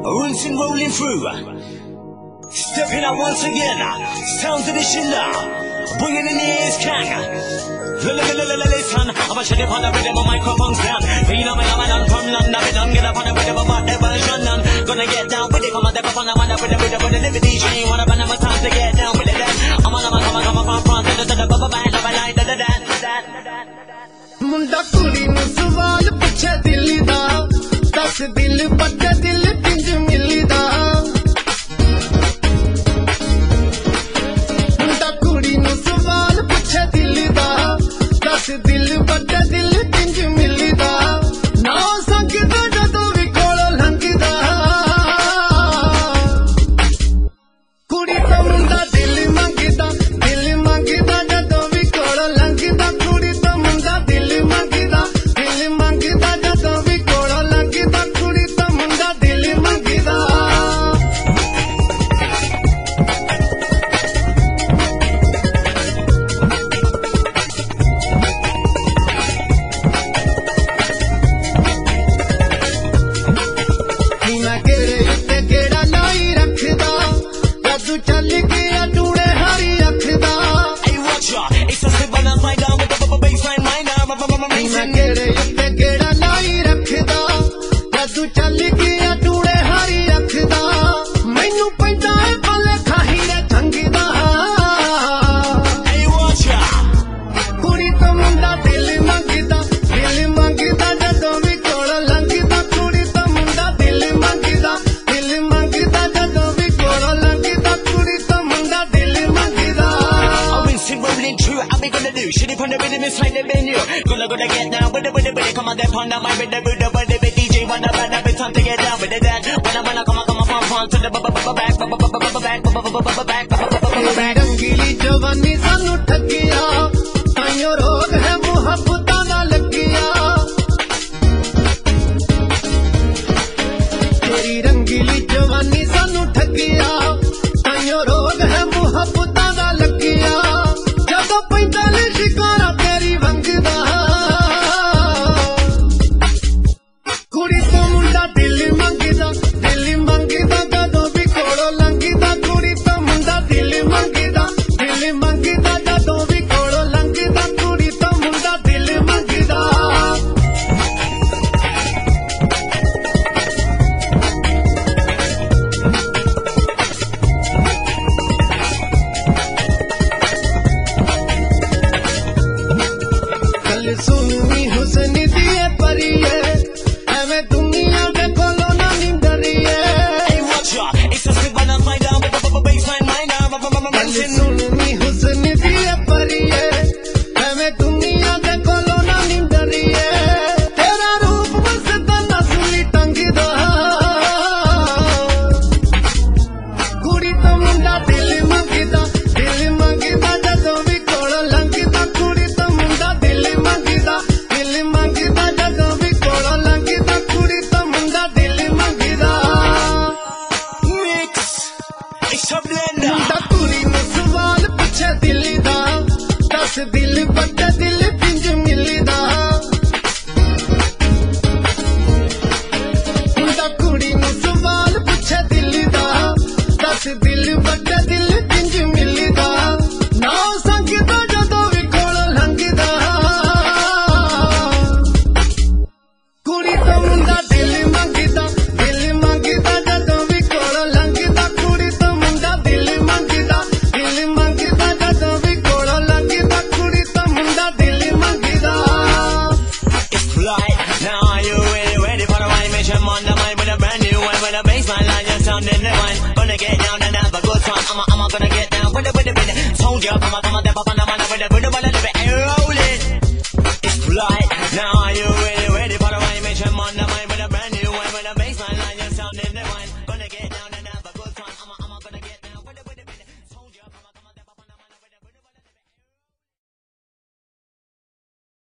Rinsing rolling through, stepping out once again. Sounds of the shiller, bringing in the ace can. Listen, I'm a shut up on the rhythm of microphone stand. You know me, I'm an from London. We don't get up on the rhythm of whatever is running. Gonna get down with it, come on, step up on the one with the rhythm of the liberty. She ain't wanna run out of time to get down with it. I'm on, from front to the bubble band of a line. मुंडा कुड़ी नू सवाल पूछे दिल दा, दस दिल बड़े दिल पिंज मिली दा। मुंडा कुड़ी नू सवाल पूछे दिल दा, दस दिल बड़े दिल पिंज मिली दा। ना संगदा जदों भी कोल लंघदा, कुड़ी तो मुंडा दिल मंगदा जदों भी कोल लंघदा। कुड़ी तो मुंडा दिल मंगदा जदों भी कोल लंघदा। कुड़ी तो मुंडा दिल मंगदा। मैं गेड़े उत्ते गेड़ा लाई रखदा, जदू चल गया टूड़े हारी रखदा। मैं गेड़े उत्ते गेड़ा लाई रखदा, जदू चल गया टूड़े हारी रखदा। मैनू पैंदा है भले खाही रे ठंगदा, कुड़ी तो मुंडा दिल मंगदा जदों भी कोल लंघदा। कुड़ी तो मुंडा दिल मंगदा जदों भी कोल लंघदा। कुड़ी तो मुंडा दिल मंगदा। Rinsing rolling through, how we gonna do? Shit up on the rhythm inside the venue. Gonna get down with it. Come on, step on the mic with the DJ. Wanna run up, it's time to get down with it. Wanna come on, front to the back. रंगीली जवानी सानू ठगिया, ताइयों रोग है मुहब्बतां दा लगिया। तेरी रंगीली जवानी सानू ठगिया, ताइयों रोग है मुहब्बतां दा लगिया। जदों पैंदा ले शिकारा तेरी वंगदा, कुड़ी तो मुंडा दिल मंगदा जदों भी कोलों लंघदा। कुड़ी तो मुंडा दिल मंगदा जदों भी कोलों लंघदा। कुड़ी तो मुंडा दिल मंगदा। गल सुननी हुस्न दी है परिए, एवें दुनिया दे कोलों ना निंदरिए। गल सुननी हुस्न दी है परिए, एवें दुनिया दे कोलों ना निंदरिए। तेरा रूप वसदा नस्ली टंगदा, कुड़ी तो मुंडा दिल मंगदा जदों भी कोल लंघदा। कुड़ी तो मुंडा दिल मंगदा जदों भी कोल लंघदा। कुड़ी तो मुंडा दिल मंगदा। Mix, it's a blender. मुंडा कुड़ी नू सवाल पूछे दिल दा, दस दिल बड़े दिल पिंज मिलदा। मुंडा कुड़ी नू सवाल पूछे दिल दा, दस दिल बड़े दिल पिंज मिलदा। ना संगदा जदों भी कोल लंघदा, कुड़ी तो मुंडा दिल मंगदा जदों भी कोल लंघदा। कुड़ी तो मुंडा दिल मंगदा जदों भी कोल लंघदा। कुड़ी तो मुंडा दिल मंगदा। It's fly. Now are you ready for the rhyme? Mission on the mind with a brand new one. With a baseline line, you're sounding the one. Gonna get down.